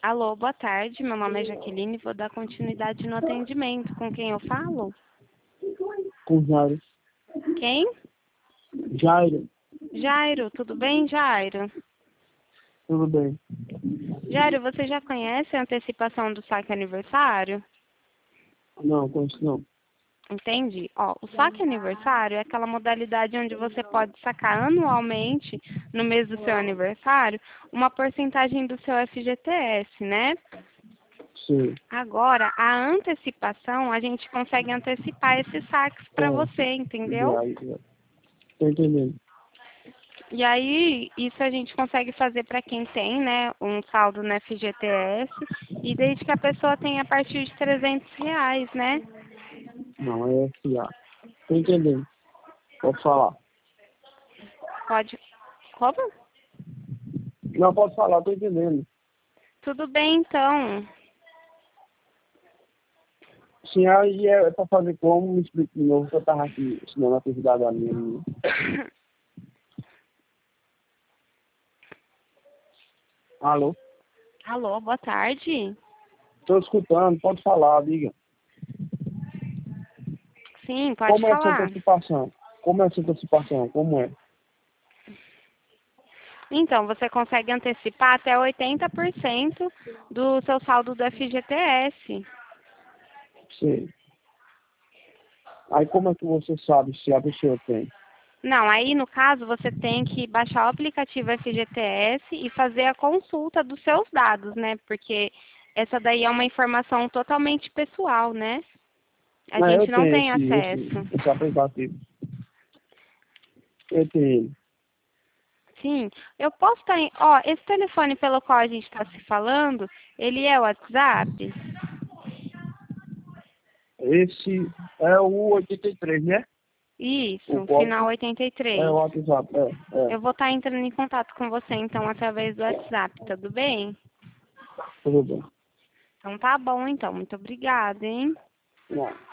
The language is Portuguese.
Alô, boa tarde. Meu nome é Jaqueline e vou dar continuidade no atendimento. Com quem eu falo? Com Jairo. Quem? Jairo, Jairo, tudo bem, Jairo? tudo bem? Jairo, você já conhece a antecipação do saque aniversário? Não, conheço não. Entendi. Ó, o saque aniversário é aquela modalidade onde você pode sacar anualmente, no mês do seu aniversário, uma porcentagem do seu FGTS, né? Sei. Agora, a antecipação, a gente consegue antecipar esses saques para É, você, entendeu? Jairo. Tô entendendo. E aí, isso a gente consegue fazer para quem tem, né, um saldo no FGTS, e desde que a pessoa tenha a partir de R$ 300, né? Não, é FA. Tô entendendo. Pode falar. Pode. Como? Não, pode falar, tô entendendo. Tudo bem, então. Sim, aí é pra fazer como? Me explica de novo, que eu tava aqui ensinando a atividade da minha menina. Alô? Alô, boa tarde. Tô escutando, pode falar, diga. Sim, pode Como é essa falar. antecipação? Como é essa antecipação? Como é? Então, você consegue antecipar até 80% do seu saldo do FGTS. Sei. Aí como é que você sabe se a pessoa tem? Não, aí no caso você tem que baixar o aplicativo FGTS e fazer a consulta dos seus dados, né? Porque essa daí é uma informação totalmente pessoal, né? A Não, eu gente não tenho tem acesso. esse aplicativo. Eu tenho ele. Sim, eu posso estar em... Ó, esse telefone pelo qual a gente está se falando, ele é o WhatsApp? Esse é o 83, né? O Isso, final código é 83. o WhatsApp. Eu vou estar entrando em contato com você, então, através do WhatsApp, tudo bem? Tudo bem. Então tá bom, então. Muito obrigada, hein? Não.